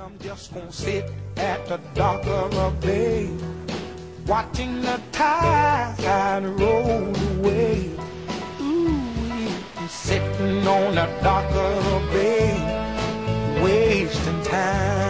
I'm just gonna sit at the dock of a bay, watching the tide roll away. Ooh, I'm sitting on the dock of a bay, wasting time.